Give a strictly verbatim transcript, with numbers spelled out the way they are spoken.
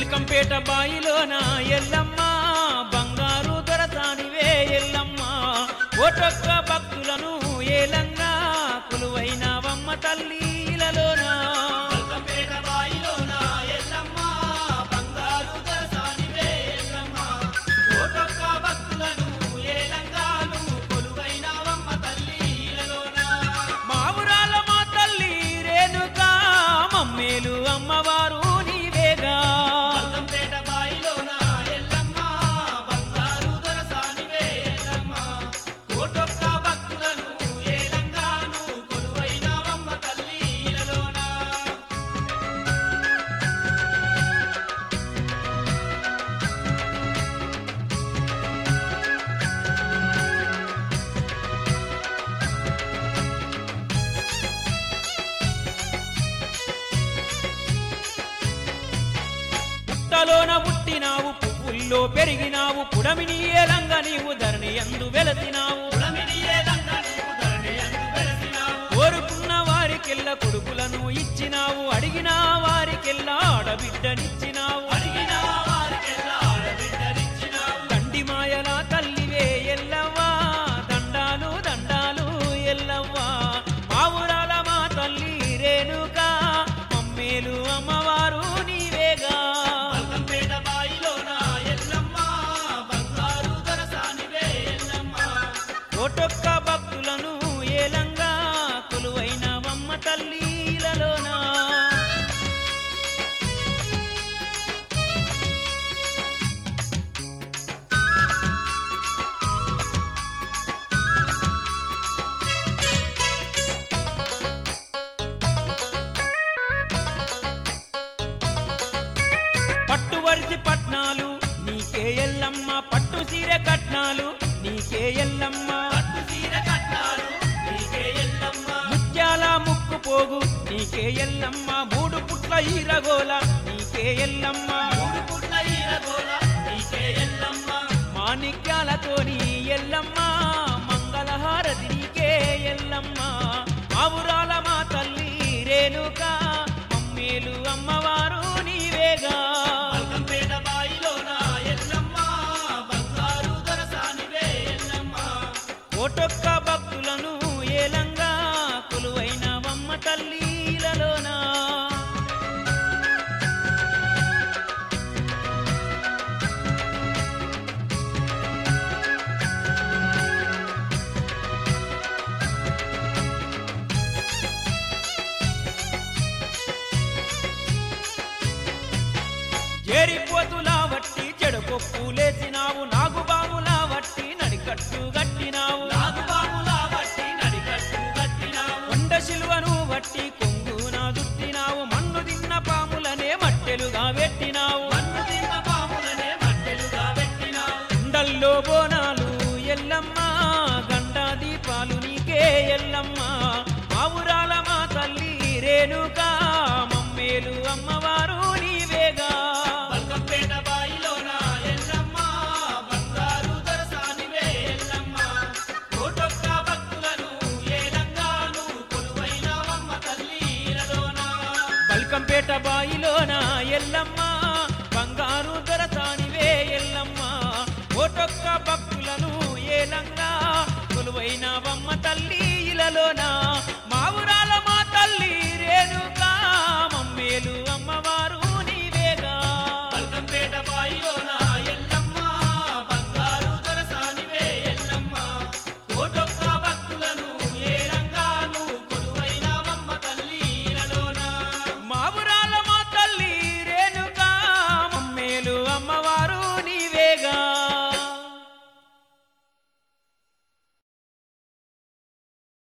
బల్కంపేట బాయిలోన ఎల్లమ్మ బంగారు దొరసానివే ఎల్లమ్మ ఓటొక్క భక్తులను ఏలంగా కొలువైనవమ్మ తల్లి ఇలలోన బల్కంపేట బాయిలోన ఎల్లమ్మ బంగారు దొరసానివే ఎల్లమ్మ ఓటొక్క భక్తులను ఏలంగాను కొలువైనవమ్మ తల్లి ఇలలోన మా ఊరాల మా తల్లి రేణుకా మమ్మేలు అమ్మవారు నీవేగా బల్కంపేట బాయిలోన ఎల్లమ్మ బంగారు దొరసానివే ఎల్లమ్మ ఓటొక్క భక్తులను ఏలంగాను కొలువైనవమ్మ తల్లి ఇలలోన పుట్టలోన పుట్టినావు పువ్వుల్లో పెరిగినావు పుడమిని ఏలంగా నీవు ధరణి ఎందు వెలసినావు పుడమిని ఏలంగా నీవు ధరణి యందు వెలసినావు కోరుకున్న వారికెల్ల కొడుకులను ఇచ్చినావు అడిగిన వారికెల్ల ఆడబిడ్డనిచ్చినావు అడిగిన వారికెల్లా ఆడబిడ్డనిచ్చినావు దండి మాయల తల్లివే ఎల్లవ్వా దండాలు దండాలు ఎల్లవ్వా మా ఊరాల మా తల్లి రేణుకా మమ్మేలు అమ్మవారు నీవేగా బల్కంపేట బాయిలోన ఎల్లమ్మ బంగారు దొరసానివే ఎల్లమ్మ కోటొక్క భక్తులను ఏలంగా కొలువైనవమ్మ తల్లిలలోన పట్టు వరిసి పట్నాలు నీకే ఎల్లమ్మ పట్టు సీర కట్నాలు నీకే ఎల్లమ్మ పట్టు చీర కట్నాలు నీకే ఎల్లమ్మ ముత్యాల ముక్కు పోగు నీకే ఎల్లమ్మ మూడు పుట్ల ఈరగోల నీకే ఎల్లమ్మ మూడు పుట్ల ఈరగోల నీకే ఎల్లమ్మ మాణిక్యాలతోని ఎల్లమ్మ మంగళహారతి నీకే ఎల్లమ్మ ఆవురాల మా తల్లి రేణుకా మమ్మేలు అమ్మవారు నీవేగా బల్కంపేట బాయిలోన ఎల్లమ్మ బంగారు దొరసానివే ఎల్లమ్మ కోటొక్క భక్తులను ఏలంగా కొలువైనవమ్మ తల్లిలలోన ఏరిపోతులా వట్టి చెడుకొప్పులేసినావు నాగుబాములా వట్టి నడికట్టు గట్టినావు నాగుబాములా వట్టి నడికట్టు కట్టినావు కొండ శిలువను వట్టి కొంగున దుట్టినావు మన్ను తిన్న పాములనే మట్టెలుగా పెట్టినావు మన్ను తిన్న పాములనే మట్టెలుగా పెట్టినావు కుండల్లో బోనాలు ఎల్లమ్మ గండ దీపాలు నీకే ఎల్లమ్మ ఆవురాల మా తల్లి రేణుకా మమ్మేలు అమ్మవారు నీవేగా బల్కంపేట బాయిలోన ఎల్లమ్మ బంగారు దొరసానివే ఎల్లమ్మ కోటొక్క భక్తులను ఏలంగాను కొలువైనవమ్మ తల్లి ఇలలోన బల్కంపేట బాయిలోన ఎల్లమ్మ బంగారు దొరసానివే ఎల్లమ్మ కోటొక్క భక్తులను ఏలంగా కొలువైనవమ్మ తల్లి ఇలలోన